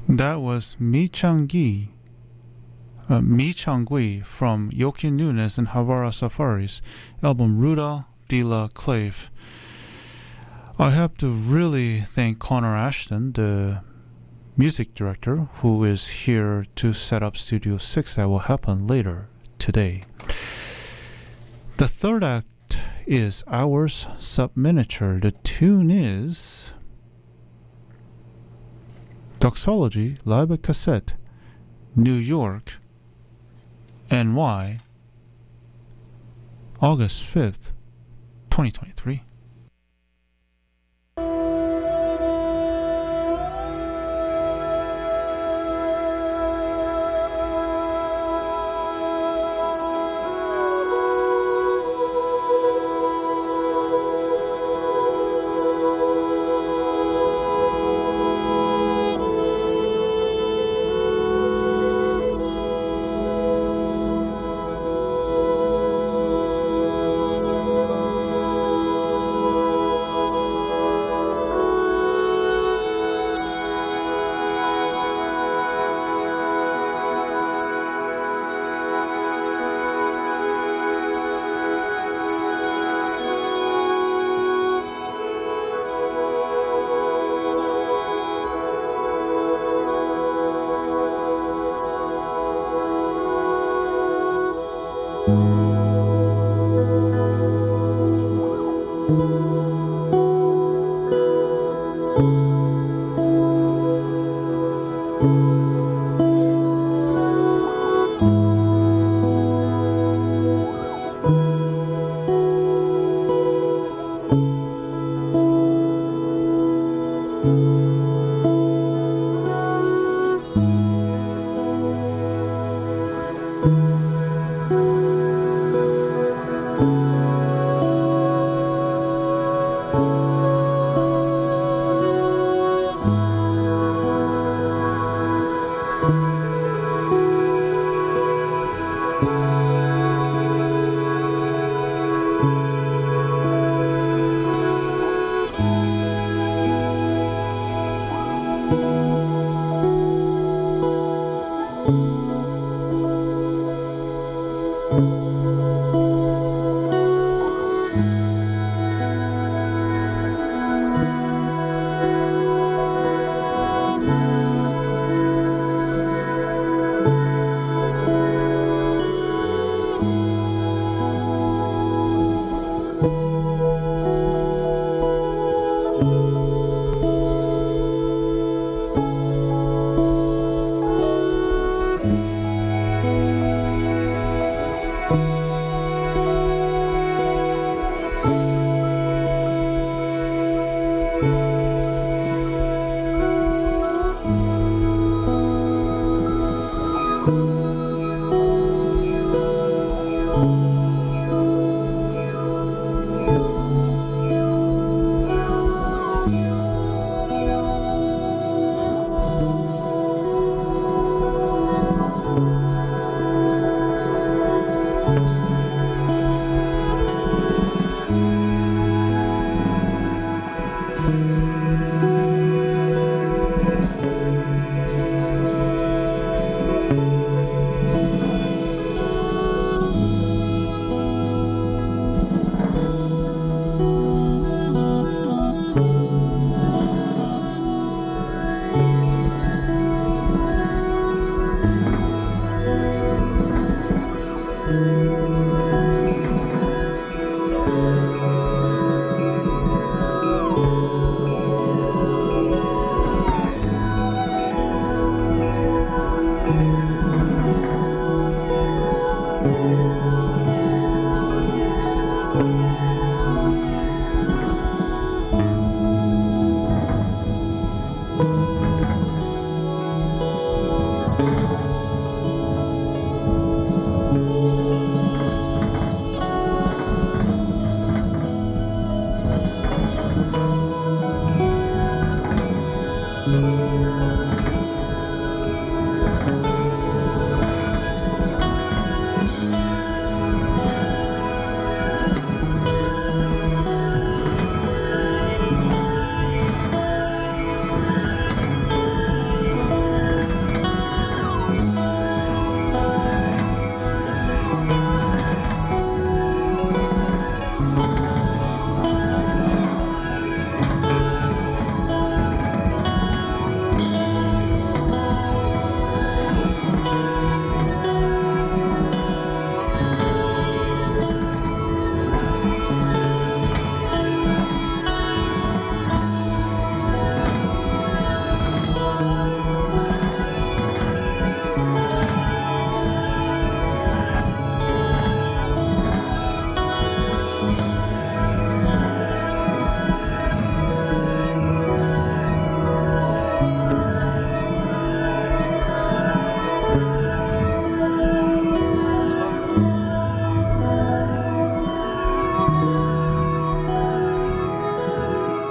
That was Mi Chang-gi, Mi Chang-gui from Joaquin Nunes and Havara Safari's album Ruta de la Clave. I have to really thank Connor Ashton, the music director, who is here to set up Studio 6 that will happen later today. The third act is Hours Subminiature. The tune is Doxology Live at Cassette, New York, NY, August 5th, 2023.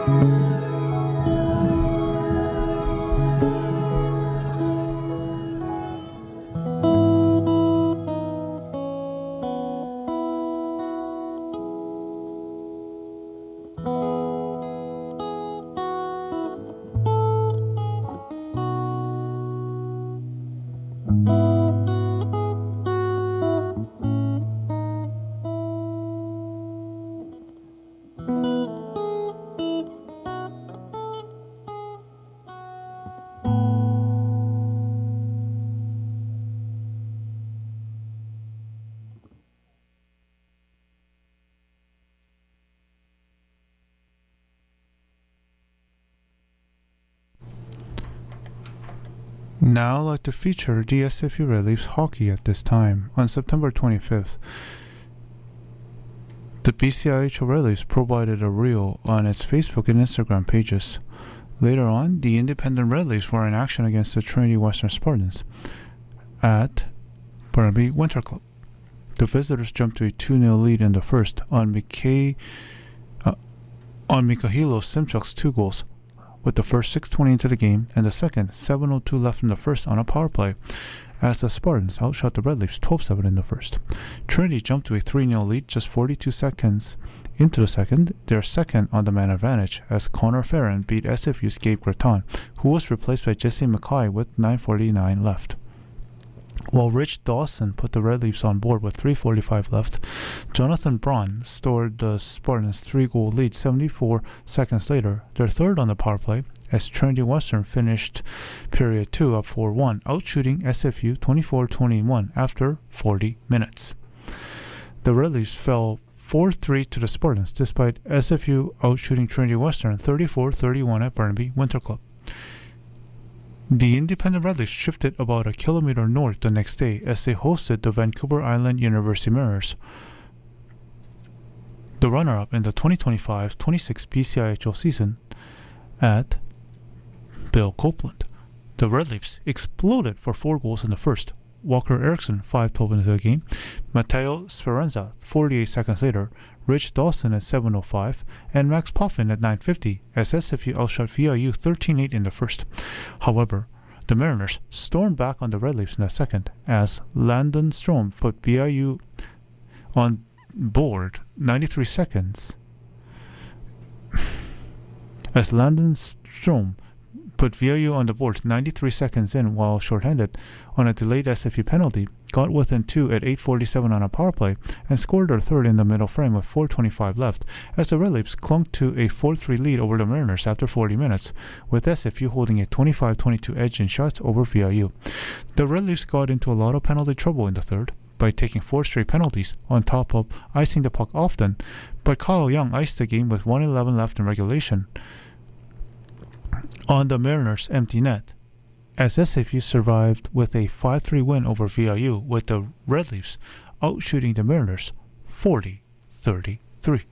Now I'd like to feature the SFU Red Leafs hockey at this time. On September 25th, the BCIHL Red Leafs provided a reel on its Facebook and Instagram pages. Later on, the independent Red Leafs were in action against the Trinity Western Spartans at Burnaby Winter Club. The visitors jumped to a 2-0 lead in the first on Mikhailo Simchuk's 2 goals, with the first 6:20 into the game and the second 7:02 left in the first on a power play, as the Spartans outshot the Red Leafs 12-7 in the first. Trinity jumped to a 3-0 lead just 42 seconds into the second, their second on the man advantage, as Connor Farron beat SFU's Gabe Graton, who was replaced by Jesse McKay with 9:49 left. While Rich Dawson put the Red Leafs on board with 3:45 left, Jonathan Braun stored the Spartans' 3-goal lead 74 seconds later, their third on the power play, as Trinity Western finished period 2 up 4-1, outshooting SFU 24-21 after 40 minutes. The Red Leafs fell 4-3 to the Spartans, despite SFU outshooting Trinity Western 34-31 at Burnaby Winter Club. The independent Red Leafs shifted about a kilometer north the next day as they hosted the Vancouver Island University Mariners, the runner-up in the 2025-26 BCIHL season, at Bill Copeland. The Red Leafs exploded for 4 goals in the first. Walker Erickson 5:12 into the game, Matteo Speranza 48 seconds later, Rich Dawson at 7:05, and Max Poffin at 9:50 as SFU outshot VIU 13-8 in the first. However, the Mariners stormed back on the Red Leafs in the second as Landon Strom put VIU on board 93 seconds. As Landon Strom put VIU on the board 93 seconds in while shorthanded on a delayed SFU penalty, got within 2 at 8:47 on a power play, and scored their third in the middle frame with 4:25 left, as the Red Leafs clung to a 4-3 lead over the Mariners after 40 minutes, with SFU holding a 25-22 edge in shots over VIU. The Red Leafs got into a lot of penalty trouble in the third by taking 4 straight penalties, on top of icing the puck often, but Kyle Young iced the game with 1:11 left in regulation on the Mariners' empty net, as SFU survived with a 5-3 win over VIU, with the Red Leafs outshooting the Mariners 40-33.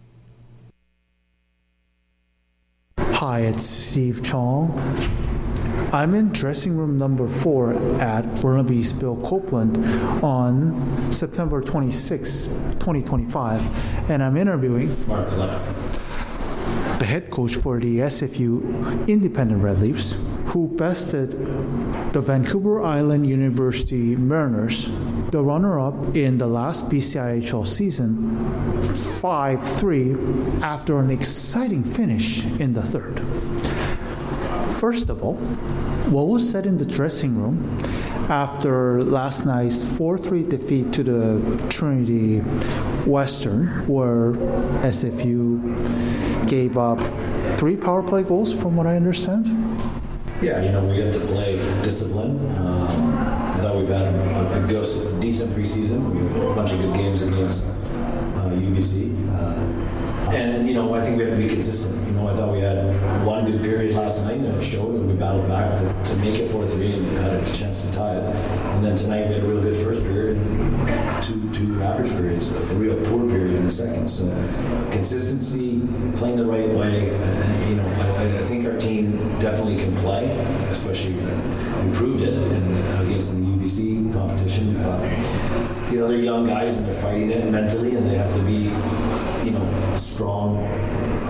Hi, it's Steve Chong. I'm in dressing room number 4 at Burnaby's Bill Copeland on September 26, 2025, and I'm interviewing Mark Coletta, the head coach for the SFU Independent Red Leafs, who bested the Vancouver Island University Mariners, the runner-up in the last BCIHL season, 5-3 after an exciting finish in the third. First of all, what was said in the dressing room after last night's 4-3 defeat to the Trinity Western, where SFU gave up 3 power play goals, from what I understand? Yeah, we have to play discipline. I thought we've had a decent preseason. We have a bunch of good games against UBC. And I think we have to be consistent. I thought we had one good period last night, and it showed, and we battled back to make it 4-3 and had a chance to tie it. And then tonight we had a real good first period and two average periods, a real poor period in the second. So consistency, playing the right way. I think our team definitely can play, especially we proved it against the UBC competition. But they're young guys and they're fighting it mentally, and they have to be strong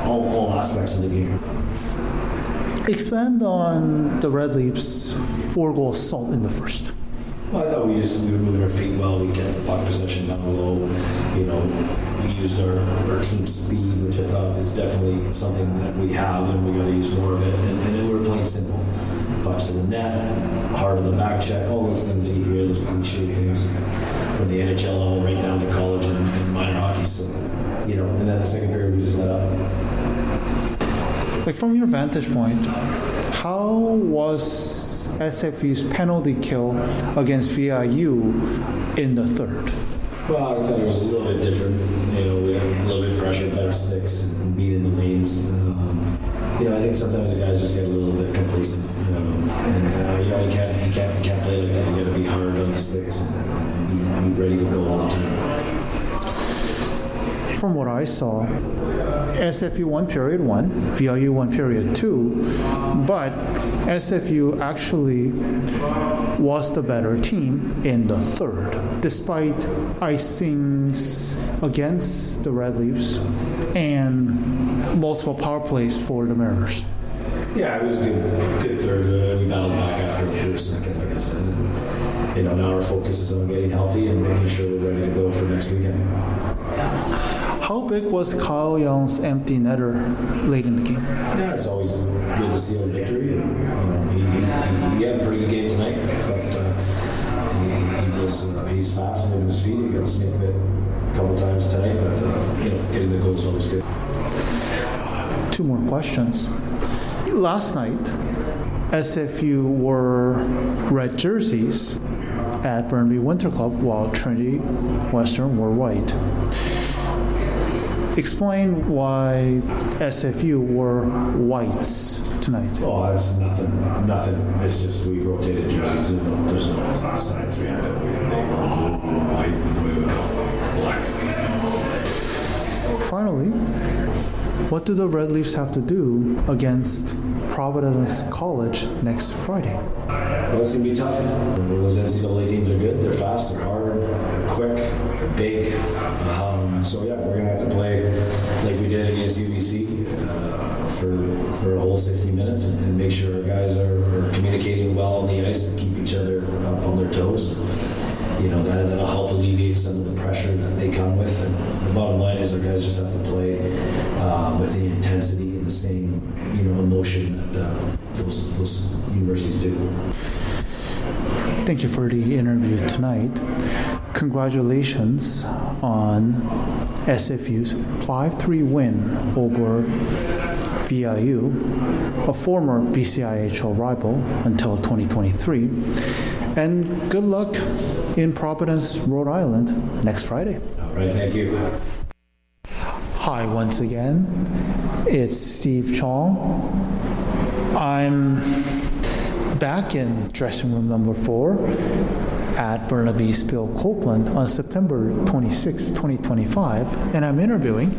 all aspects of the game. Expand on the Red Leafs 4-goal assault in the first. Well, I thought we were moving our feet well. We kept the puck possession down low. We used our team speed, which I thought is definitely something that we have, and we got to use more of it. And then we were playing simple. Pucks to the net, hard on the back check, all those things that you hear, those cliche things from the NHL level right down to college and minor hockey. So, and then the second period we just let up. Like, from your vantage point, how was SFU's penalty kill against VIU in the third? Well, I thought it was a little bit different. We had a little bit of pressure, better sticks, and being in the lanes. I think sometimes the guys just get a little bit complacent. You can't play like that. You got to be hard on the sticks and be ready to go all the time. From what I saw, SFU won period 1, VIU won period 2, but SFU actually was the better team in the third, despite icings against the Red Leafs and multiple power plays for the Mariners. Yeah, it was a good third. We battled back after a pure second, like I said. And, now our focus is on getting healthy and making sure we're ready to go for next weekend. How big was Kyle Young's empty netter late in the game? Yeah, it's always good to see a victory. He had a pretty good game tonight. He's fast, moving his feet. He got snake bit a couple times tonight, but getting the goal is always good. 2 more questions. Last night, SFU wore red jerseys at Burnaby Winter Club, while Trinity Western wore white. Explain why SFU wore whites tonight. Oh, that's nothing. It's just we rotated jerseys. There's no science behind it. They were blue, we were white, and we would go black. Finally, what do the Red Leafs have to do against Providence College next Friday? Well, it's going to be tough. Those NCAA teams are good. They're fast, they're hard, they're quick, they're big. So, we're going to have to play like we did against UBC for a whole 60 minutes and make sure our guys are communicating well on the ice and keep each other up on their toes. That'll help alleviate some of the pressure that they come with. And the bottom line is our guys just have to play with the intensity and the same, emotion that those universities do. Thank you for the interview tonight. Congratulations on SFU's 5-3 win over VIU, a former BCIHL rival until 2023. And good luck in Providence, Rhode Island next Friday. All right, thank you. Hi, once again. It's Steve Chong. I'm back in dressing room number 4 at Burnaby's Bill Copeland on September 26, 2025, and I'm interviewing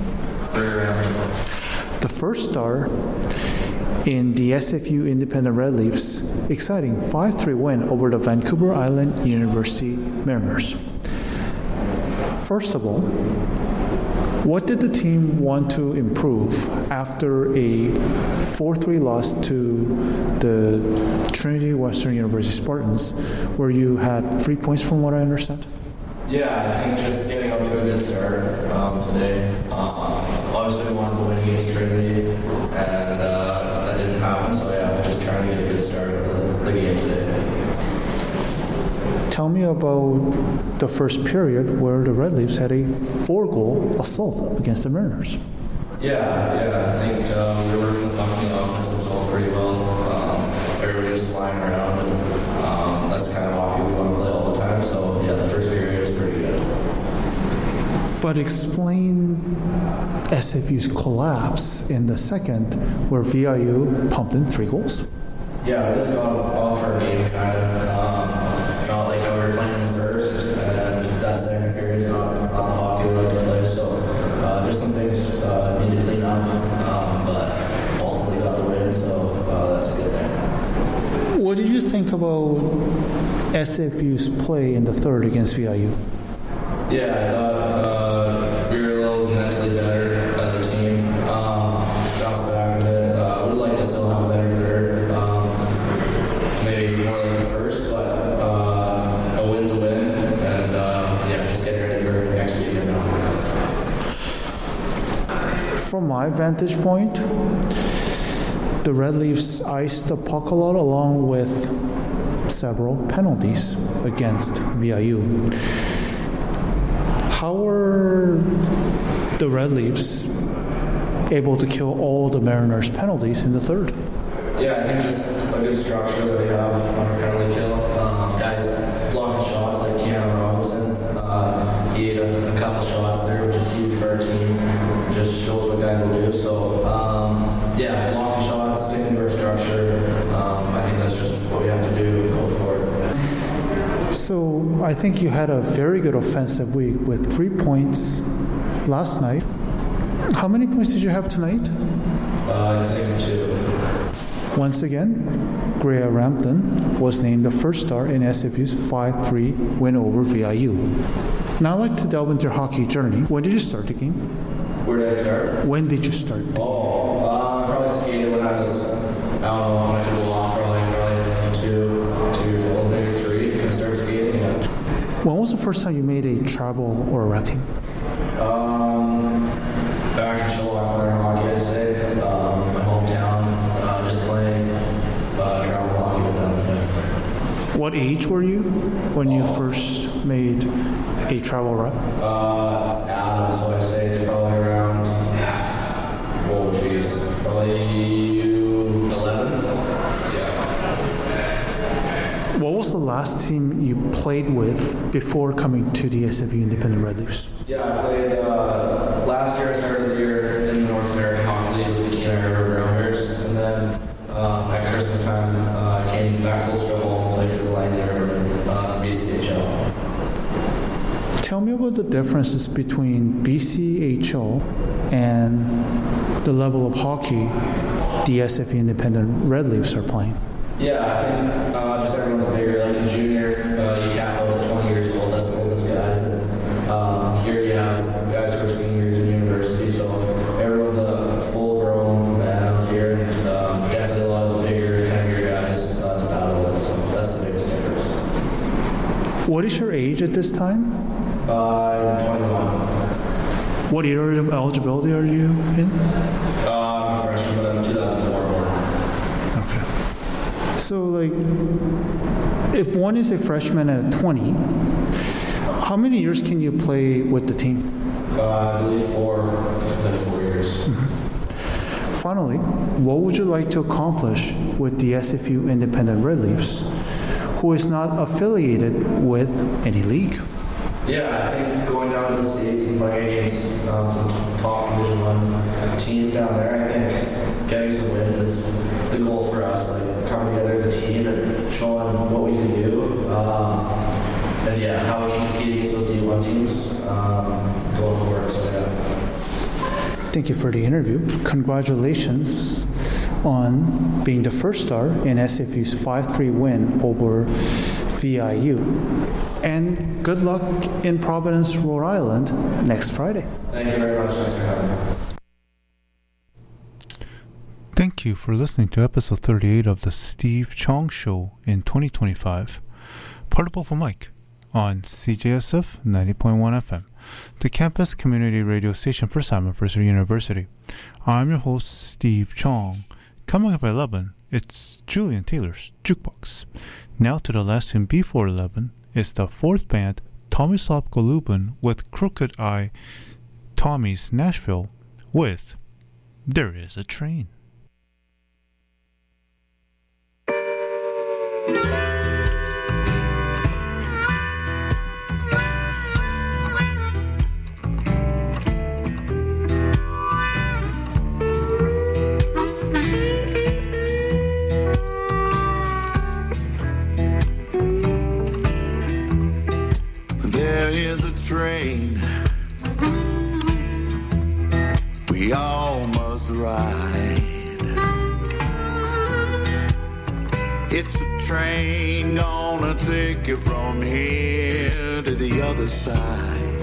the first star in the SFU Independent Red Leafs' exciting 5-3 win over the Vancouver Island University Mariners. First of all, what did the team want to improve after a 4-3 loss to the Trinity Western University Spartans, where you had 3 points from what I understand? Yeah, I think just getting up to a good start today. Obviously, we wanted to win against Trinity, and that didn't happen. So just trying to get a good start of the game today. Tell me about the first period where the Red Leafs had a 4-goal assault against the Mariners. Yeah, I think we were working the puck in the offensive zone pretty well. Everybody was flying around, and that's the kind of hockey we want to play all the time. So the first period was pretty good. But explain SFU's collapse in the second, where VIU pumped in 3 goals. Yeah, we just got off our game kind of. Not like how we were playing in the first, and that second period is not the hockey we like to play. So just some things need to clean up, but ultimately got the win, so that's a good thing. What did you think about SFU's play in the third against VIU? Yeah, I thought we were a little mentally better as a team. my vantage point, the Red Leafs iced the puck a lot along with several penalties against VIU. How were the Red Leafs able to kill all the Mariners' penalties in the third? Yeah, I think just a good structure that we have on our penalty kill. Guys blocking shots like Keanu Robinson. He had a couple shots there, which is huge for our team. Just shows what guys will do. So, yeah, blocking shots, sticking to our structure. I think that's just what we have to do going forward. So, I think you had a very good offensive week with 3 points last night. How many points did you have tonight? I think 2. Once again, Greer Rampton was named the first star in SFU's 5-3 win over VIU. Now I'd like to delve into your hockey journey. When did you start the game? Where did I start? When did you start? I probably skated when I was, I don't know, I could walk probably 2 years old, maybe 3. I started skating. Yeah. When was the first time you made a travel or a rep team? Back in Chilliwack hockey, I'd say. My hometown, just playing travel hockey with them. Yeah. What age were you when you first made a travel rep? It's Adam, so I'd say it's probably around, probably 11. Yeah. What was the last team you played with before coming to the SFU Independent Red Leafs? Yeah, I played, last year I started the year in the North American Hockey League with the Kenai River Grounders, and then at Christmas time I came back closer to home and played for the Langley Rivermen, BCHL. Tell me about the differences between BCHL and the level of hockey the SFU Independent Red Leafs are playing. Yeah, I think just everyone's bigger. Like in junior, you cap out at 20 years old. That's the oldest guys. And here you have guys who are seniors in university. So everyone's a full-grown man out here, and definitely a lot of bigger, heavier guys to battle with. So that's the biggest difference. What is your age at this time? I'm 21. What year of eligibility are you in? I'm a freshman, but I'm 2004 born. Okay. So, like, if one is a freshman at 20, how many years can you play with the team? I believe 4. I played 4 years. Mm-hmm. Finally, what would you like to accomplish with the SFU Independent Red Leafs, who is not affiliated with any league? Yeah, I think going down to the States and playing against some top Division I teams down there, I think getting some wins is the goal for us. Like coming together as a team and showing what we can do. And yeah, how we can compete against those D1 teams going forward. So yeah. Thank you for the interview. Congratulations on being the first star in SFU's 5-3 win over VIU. And good luck in Providence, Rhode Island next Friday. Thank you very much. Thanks for having me. Thank you for listening to episode 38 of the Steve Chong Show in 2025. Portable for Mike on CJSF 90.1 FM, the campus community radio station for Simon Fraser University. I'm your host, Steve Chong. Coming up at 11, it's Julian Taylor's Jukebox. Now to the last tune before 11 is the fourth band, Tomislav Golubin with Crooked Eye, Tommy's Nashville with There Is a Train. Train we all must ride. It's a train gonna take you from here to the other side.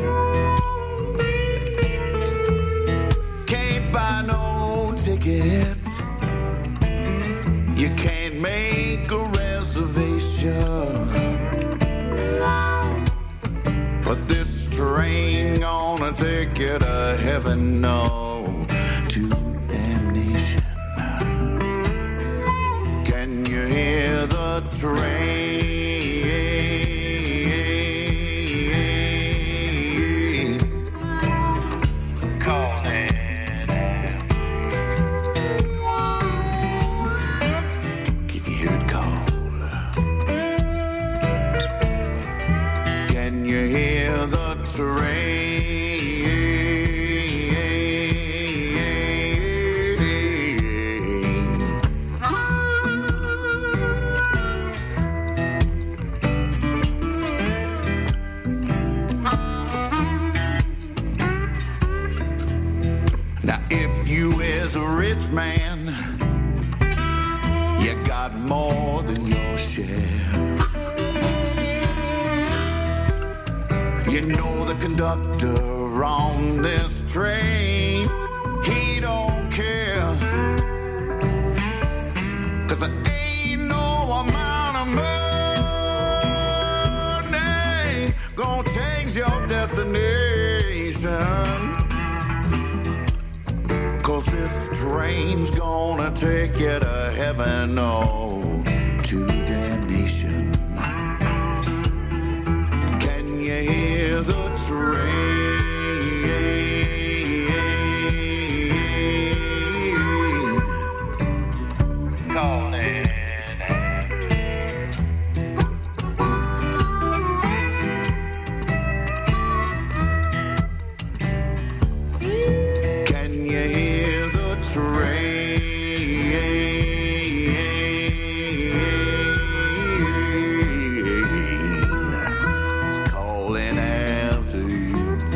Can't buy no tickets, you can't make a reservation. But this train gonna take you to heaven, no, to man, you got more than your share. You know the conductor on this train, he don't care, 'cause there ain't no amount of money gonna change your destination. 'Cause this train's gonna take you to heaven or to damnation. Can you hear the train calling? Can you hear the train? It's calling after you.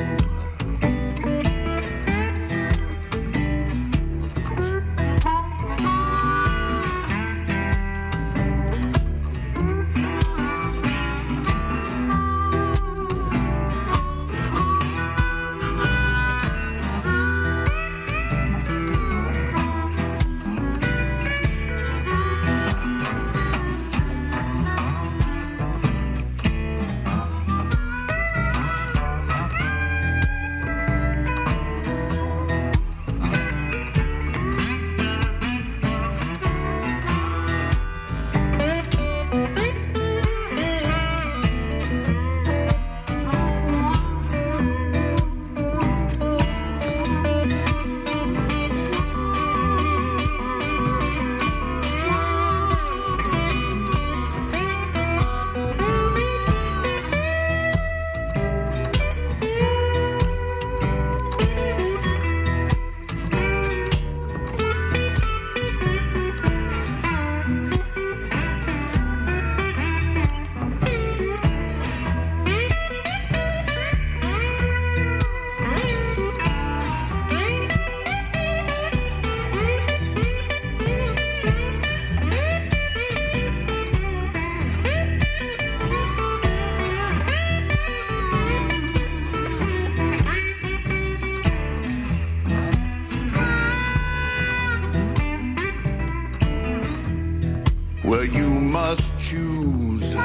Well, you must choose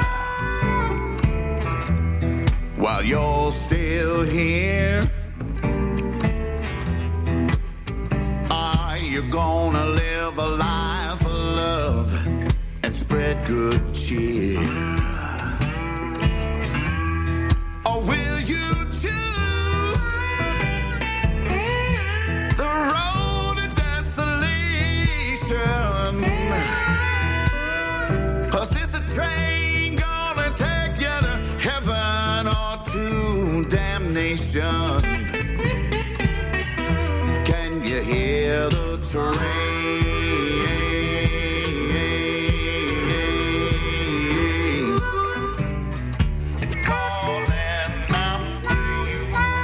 while you're still here. Are you gonna live a life of love and spread good cheer? Or will you choose the road to desolation? 'Cause it's a train gonna take you to heaven or to damnation. Can you hear the train calling out to you?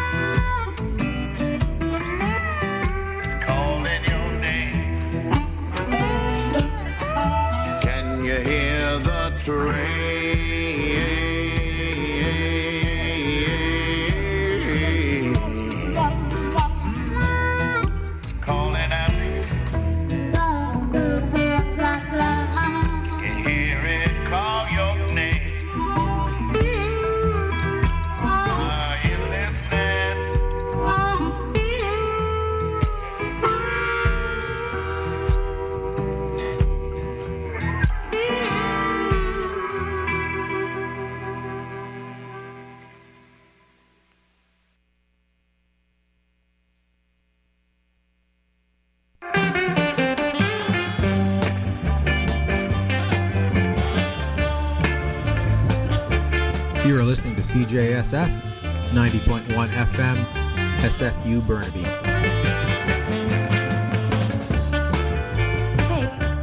It's calling your name. Can you hear the train calling out to you? You hear it call your name. Are you listening? You are listening to CJSF 90.1 FM, SFU Burnaby.